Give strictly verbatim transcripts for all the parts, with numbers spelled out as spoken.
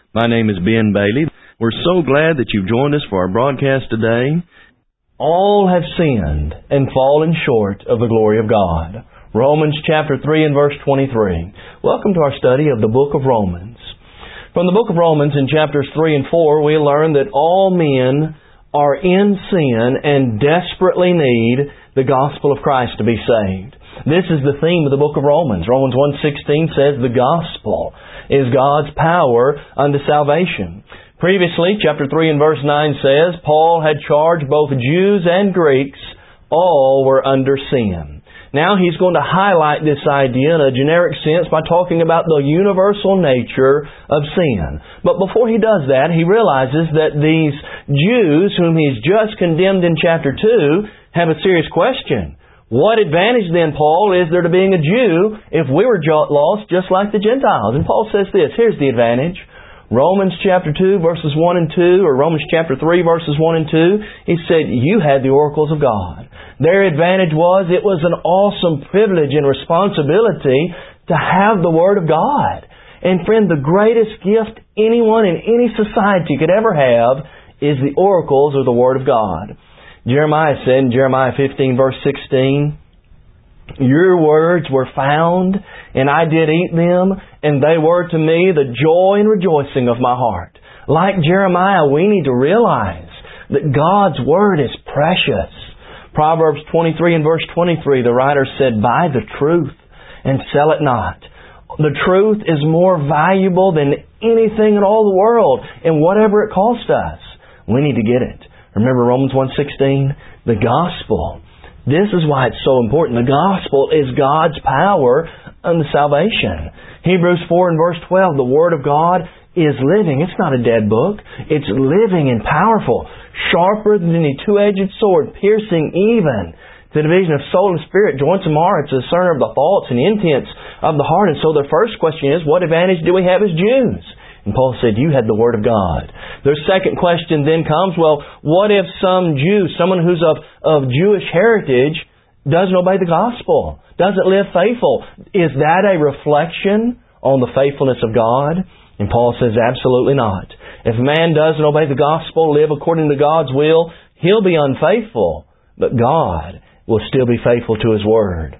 My name is Ben Bailey. We're so glad that you've joined us for our broadcast today. All have sinned and fallen short of the glory of God. Romans chapter three and verse twenty-three. Welcome to our study of the book of Romans. From the book of Romans in chapters three and four, we learn that all men are in sin and desperately need the gospel of Christ to be saved. This is the theme of the book of Romans. Romans one sixteen says the gospel is God's power unto salvation. Previously, chapter three and verse nine says, Paul had charged both Jews and Greeks, all were under sin. Now he's going to highlight this idea in a generic sense by talking about the universal nature of sin. But before he does that, he realizes that these Jews whom he's just condemned in chapter two have a serious question. What advantage then, Paul, is there to being a Jew if we were lost just like the Gentiles? And Paul says this, here's the advantage. Romans chapter two verses one and two, or Romans chapter three verses one and two, he said, you had the oracles of God. Their advantage was it was an awesome privilege and responsibility to have the Word of God. And friend, the greatest gift anyone in any society could ever have is the oracles or the Word of God. Jeremiah said in Jeremiah fifteen verse sixteen, your words were found, and I did eat them, and they were to me the joy and rejoicing of my heart. Like Jeremiah, we need to realize that God's Word is precious. Proverbs twenty-three and verse twenty-three, the writer said, buy the truth and sell it not. The truth is more valuable than anything in all the world, and whatever it costs us, we need to get it. Remember Romans one sixteen? The gospel. This is why it's so important. The gospel is God's power unto salvation. Hebrews four and verse twelve, the Word of God is living. It's not a dead book. It's living and powerful, sharper than any two-edged sword, piercing even to the division of soul and spirit, joints and marrow, to the discerner of the thoughts and intents of the heart. And so the first question is, what advantage do we have as Jews? And Paul said, you had the Word of God. The second question then comes, well, what if some Jew, someone who's of, of Jewish heritage, doesn't obey the gospel, doesn't live faithful? Is that a reflection on the faithfulness of God? And Paul says, absolutely not. If a man doesn't obey the gospel, live according to God's will, he'll be unfaithful, but God will still be faithful to His Word.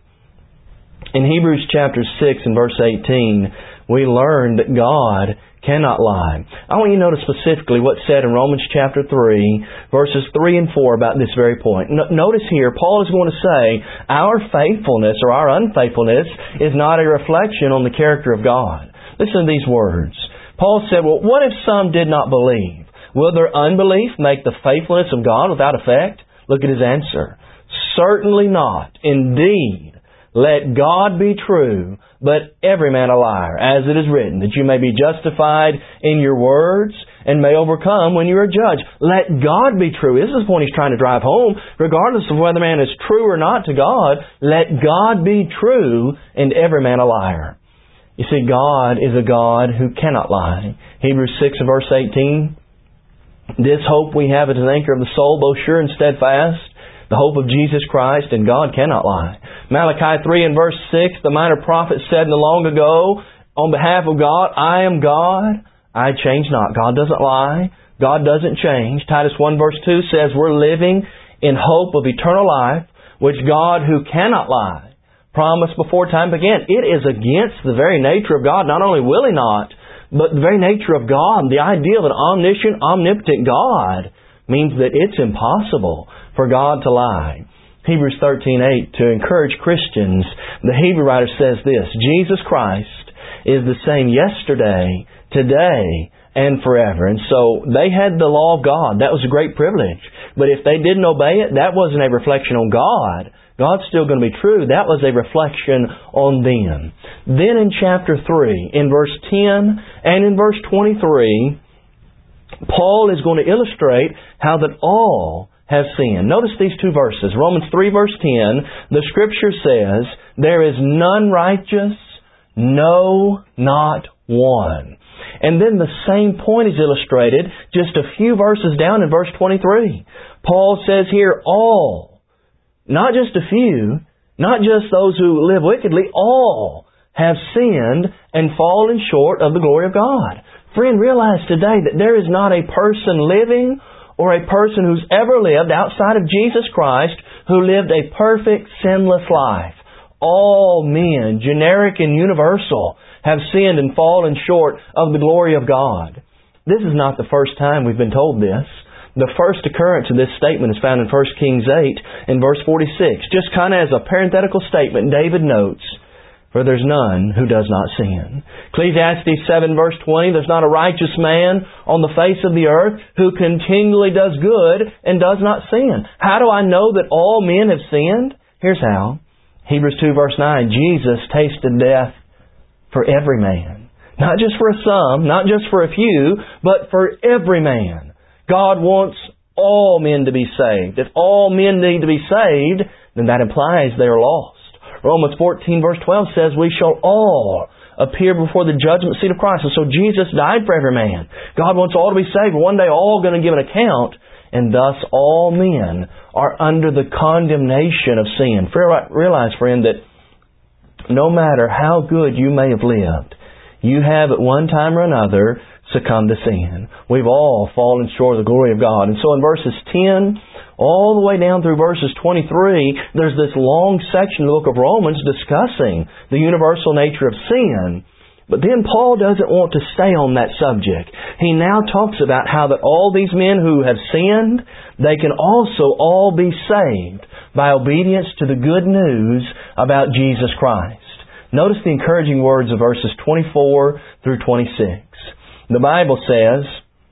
In Hebrews chapter six and verse eighteen, we learn that God cannot lie. I want you to notice specifically what's said in Romans chapter three, verses three and four about this very point. No, notice here, Paul is going to say, our faithfulness or our unfaithfulness is not a reflection on the character of God. Listen to these words. Paul said, well, what if some did not believe? Will their unbelief make the faithfulness of God without effect? Look at his answer. Certainly not. Indeed, let God be true, but every man a liar, as it is written, that you may be justified in your words and may overcome when you are judged. Let God be true. This is the point he's trying to drive home. Regardless of whether man is true or not to God, let God be true and every man a liar. You see, God is a God who cannot lie. Hebrews six and verse eighteen, this hope we have is an anchor of the soul, both sure and steadfast, the hope of Jesus Christ, and God cannot lie. Malachi three and verse six, the minor prophet said in the long ago, on behalf of God, I am God, I change not. God doesn't lie. God doesn't change. Titus one verse two says we're living in hope of eternal life, which God who cannot lie promised before time began. It is against the very nature of God. Not only will He not, but the very nature of God, the idea of an omniscient, omnipotent God, means that it's impossible for God to lie. Hebrews thirteen eight, to encourage Christians, the Hebrew writer says this, Jesus Christ is the same yesterday, today, and forever. And so they had the law of God. That was a great privilege. But if they didn't obey it, that wasn't a reflection on God. God's still going to be true. That was a reflection on them. Then in chapter three, in verse ten and in verse twenty-three, Paul is going to illustrate how that all have sinned. Notice these two verses. Romans three verse ten, the Scripture says, there is none righteous, no, not one. And then the same point is illustrated just a few verses down in verse twenty-three. Paul says here, all, not just a few, not just those who live wickedly, all have sinned and fallen short of the glory of God. Friend, realize today that there is not a person living or a person who's ever lived outside of Jesus Christ who lived a perfect, sinless life. All men, generic and universal, have sinned and fallen short of the glory of God. This is not the first time we've been told this. The first occurrence of this statement is found in First Kings eight in verse forty-six. Just kind of as a parenthetical statement, David notes, "For there's none who does not sin." Ecclesiastes seven verse twenty, "There's not a righteous man on the face of the earth who continually does good and does not sin." How do I know that all men have sinned? Here's how. Hebrews two verse nine, "Jesus tasted death for every man." Not just for some, not just for a few, but for every man. God wants all men to be saved. If all men need to be saved, then that implies they are lost. Romans fourteen verse twelve says, "We shall all appear before the judgment seat of Christ." And so Jesus died for every man. God wants all to be saved. One day all going to give an account, and thus all men are under the condemnation of sin. Realize, friend, that no matter how good you may have lived, you have at one time or another succumb to sin. We've all fallen short of the glory of God. And so in verses ten all the way down through verses twenty-three, there's this long section of the book of Romans discussing the universal nature of sin. But then Paul doesn't want to stay on that subject. He now talks about how that all these men who have sinned, they can also all be saved by obedience to the good news about Jesus Christ. Notice the encouraging words of verses twenty-four through twenty-six. The Bible says,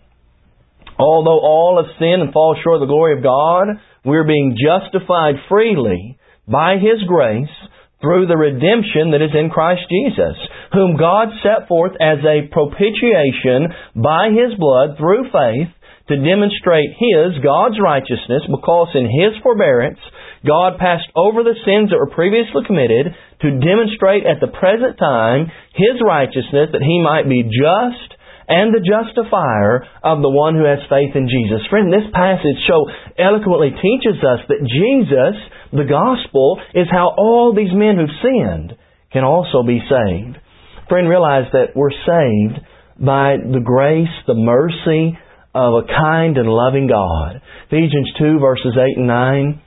"Although all have sinned and fall short of the glory of God, we're being justified freely by His grace through the redemption that is in Christ Jesus, whom God set forth as a propitiation by His blood through faith to demonstrate His, God's righteousness, because in His forbearance God passed over the sins that were previously committed to demonstrate at the present time His righteousness, that He might be just and the justifier of the one who has faith in Jesus." Friend, this passage so eloquently teaches us that Jesus, the gospel, is how all these men who've sinned can also be saved. Friend, realize that we're saved by the grace, the mercy of a kind and loving God. Ephesians two verses eight and nine,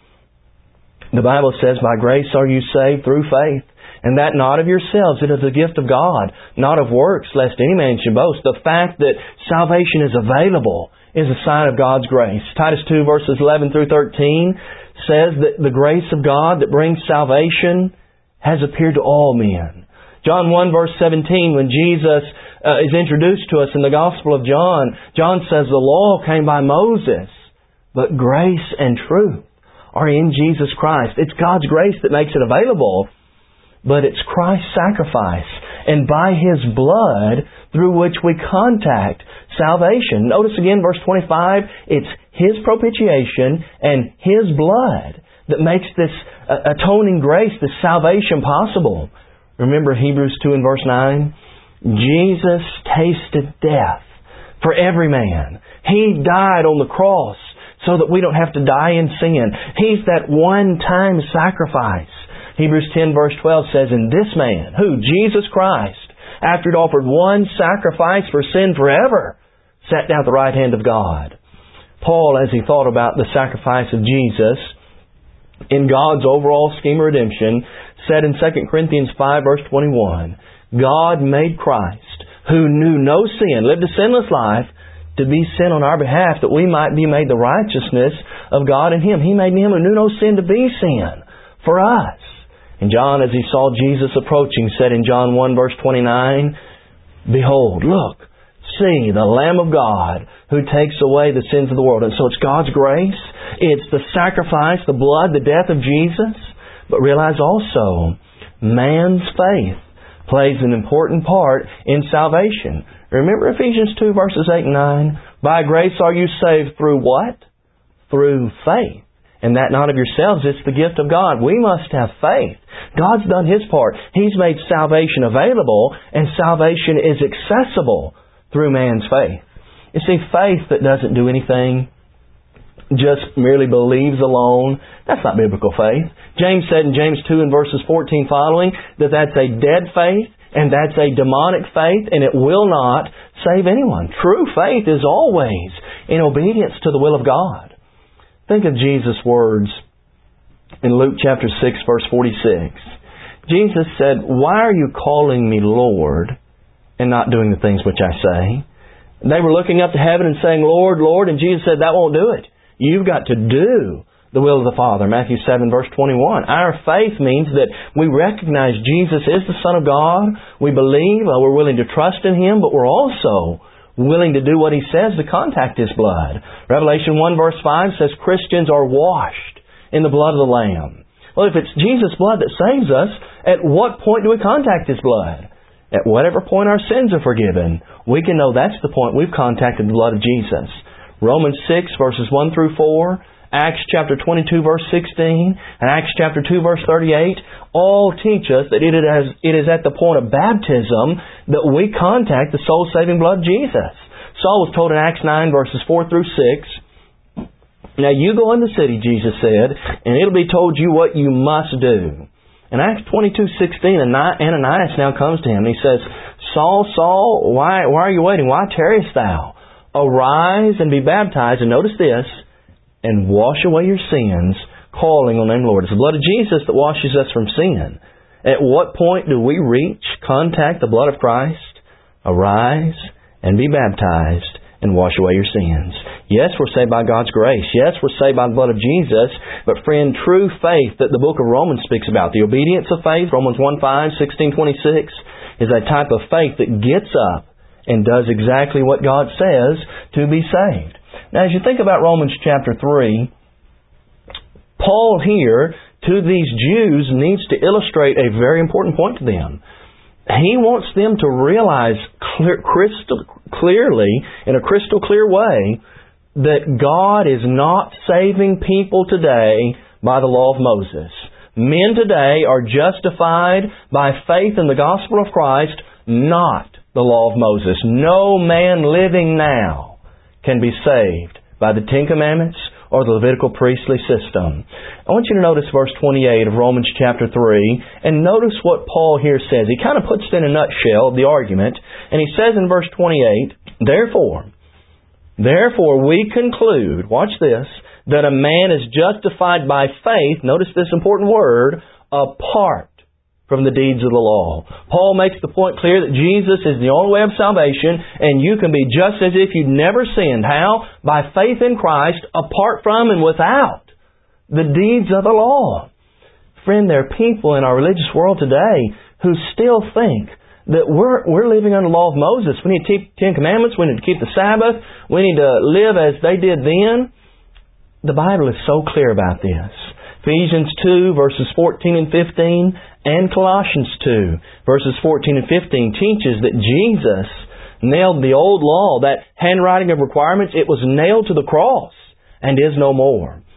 the Bible says, "By grace are you saved through faith. And that not of yourselves, it is a gift of God, not of works, lest any man should boast." The fact that salvation is available is a sign of God's grace. Titus two verses eleven through thirteen says that the grace of God that brings salvation has appeared to all men. John one verse seventeen, when Jesus uh, is introduced to us in the Gospel of John, John says the law came by Moses, but grace and truth are in Jesus Christ. It's God's grace that makes it available. But it's Christ's sacrifice and by His blood through which we contact salvation. Notice again verse twenty-five, it's His propitiation and His blood that makes this uh, atoning grace, this salvation possible. Remember Hebrews two and verse nine? Jesus tasted death for every man. He died on the cross so that we don't have to die in sin. He's that one-time sacrifice. Hebrews ten verse twelve says, "And this man," who? Jesus Christ, "after He'd offered one sacrifice for sin forever, sat down at the right hand of God." Paul, as he thought about the sacrifice of Jesus in God's overall scheme of redemption, said in Second Corinthians five verse twenty-one, "God made Christ, who knew no sin, lived a sinless life, to be sin on our behalf, that we might be made the righteousness of God in Him." He made Him who knew no sin to be sin for us. And John, as he saw Jesus approaching, said in John one verse twenty-nine, "Behold, look, see the Lamb of God who takes away the sins of the world." And so it's God's grace. It's the sacrifice, the blood, the death of Jesus. But realize also, man's faith plays an important part in salvation. Remember Ephesians two verses eight and nine? "By grace are you saved through what? Through faith. And that not of yourselves, it's the gift of God." We must have faith. God's done His part. He's made salvation available, and salvation is accessible through man's faith. You see, faith that doesn't do anything, just merely believes alone, that's not biblical faith. James said in James two and verses fourteen following that that's a dead faith. And that's a demonic faith, and it will not save anyone. True faith is always in obedience to the will of God. Think of Jesus' words in Luke chapter six, verse forty-six. Jesus said, "Why are you calling me Lord and not doing the things which I say?" They were looking up to heaven and saying, "Lord, Lord," and Jesus said, "That won't do it. You've got to do the will of the Father." Matthew seven, verse twenty-one. Our faith means that we recognize Jesus is the Son of God. We believe, uh, we're willing to trust in Him, but we're also willing to do what He says to contact His blood. Revelation one, verse five says Christians are washed in the blood of the Lamb. Well, if it's Jesus' blood that saves us, at what point do we contact His blood? At whatever point our sins are forgiven, we can know that's the point we've contacted the blood of Jesus. Romans six, verses one through four, Acts chapter twenty-two, verse sixteen, and Acts chapter two, verse thirty-eight, all teach us that it is, it is at the point of baptism that we contact the soul-saving blood of Jesus. Saul was told in Acts nine, verses four through six, "Now you go in the city," Jesus said, "and it'll be told you what you must do." In Acts twenty-two sixteen, Ananias now comes to him and he says, "Saul, Saul, why, why are you waiting? Why tarriest thou? Arise and be baptized," and notice this, "and wash away your sins, calling on the name of the Lord." It's the blood of Jesus that washes us from sin. At what point do we reach, contact the blood of Christ? Arise and be baptized and wash away your sins. Yes, we're saved by God's grace. Yes, we're saved by the blood of Jesus. But friend, true faith that the book of Romans speaks about, the obedience of faith, Romans one five, sixteen twenty-six, is a type of faith that gets up and does exactly what God says to be saved. Now, as you think about Romans chapter three, Paul here, to these Jews, needs to illustrate a very important point to them. He wants them to realize clear, crystal clearly, in a crystal clear way, that God is not saving people today by the law of Moses. Men today are justified by faith in the gospel of Christ, not the law of Moses. No man living now can be saved by the Ten Commandments or the Levitical priestly system. I want you to notice verse twenty-eight of Romans chapter three, and notice what Paul here says. He kind of puts it in a nutshell, the argument, and he says in verse twenty-eight, Therefore, Therefore we conclude, watch this, that a man is justified by faith, notice this important word, apart from the deeds of the law. Paul makes the point clear that Jesus is the only way of salvation, and you can be just as if you'd never sinned. How? By faith in Christ, apart from and without the deeds of the law. Friend, there are people in our religious world today who still think that we're we're living under the law of Moses. We need to keep Ten Commandments. We need to keep the Sabbath. We need to live as they did then. The Bible is so clear about this. Ephesians two, verses fourteen and fifteen, and Colossians two, verses fourteen and fifteen, teaches that Jesus nailed the old law, that handwriting of requirements. It was nailed to the cross and is no more.